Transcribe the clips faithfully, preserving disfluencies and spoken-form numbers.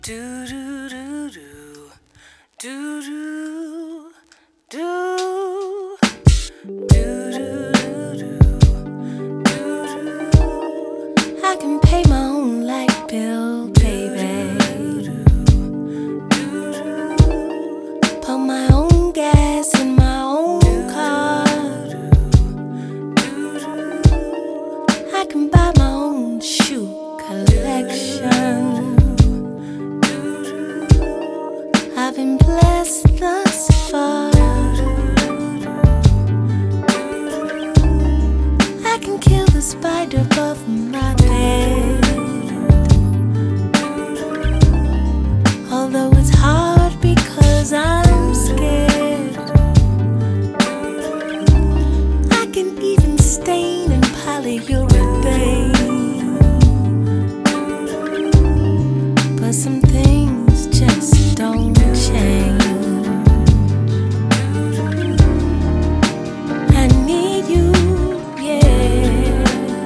Do do do do do do do do do do do. I can pay my own light bill, baby. Put my own gas in my own car. I can buy my own shoe collection. I've been blessed thus far. I can kill the spider above my bed, although it's hard because I'm scared. I can even stain in polyurethane, but some things just don't change. I need you, yeah.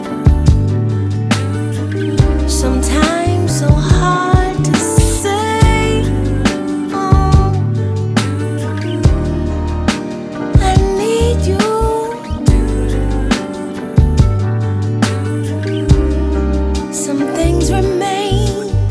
Sometimes so hard to say. Oh, I need you. Some things remain.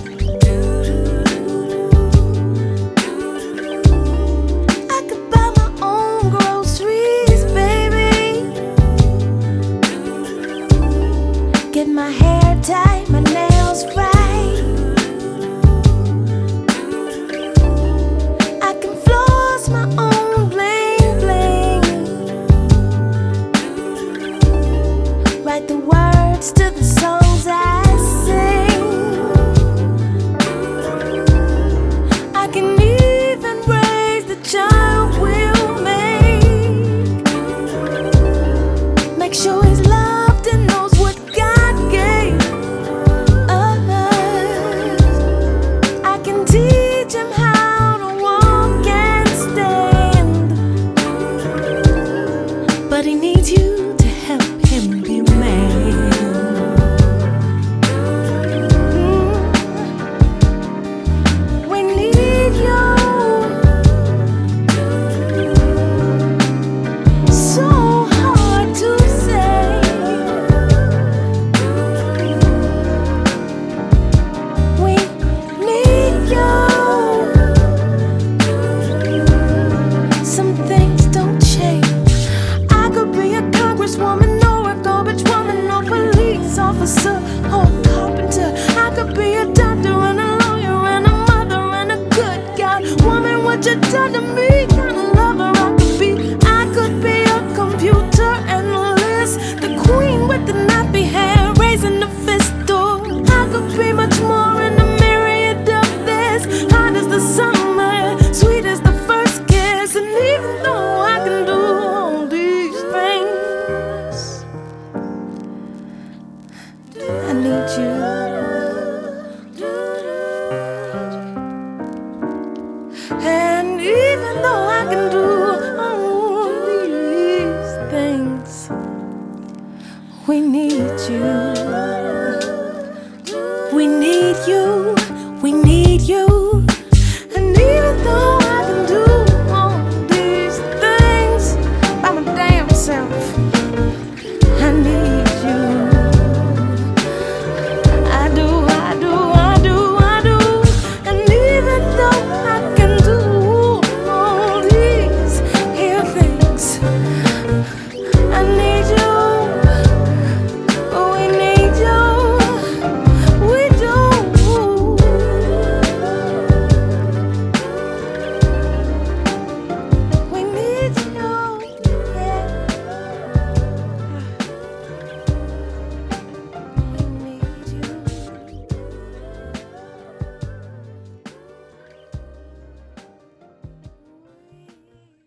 Get my hair tied, my nails right. I can floss my own bling bling. Write the words to the songs I sing. I can even raise the child we'll make. Make sure he's loved and knows what God gave us. I can teach him how to walk and stand, but he needs you to help him be a man. Mm. We need you. So hard to say. We need you. Some things don't change. I could be a congresswoman or a garbage woman or police officer or a carpenter. I could be a doctor and a lawyer and a mother and a good God. Woman, what you done to me? Kind of lover I could be. I could be a computer analyst, the queen with the nappy hair, raising the fist. Or I could be much more in a myriad of this. Hot as the summer, sweet as the first kiss. And even though I can do all these things, I need you. And even though I can do all these things, we need you.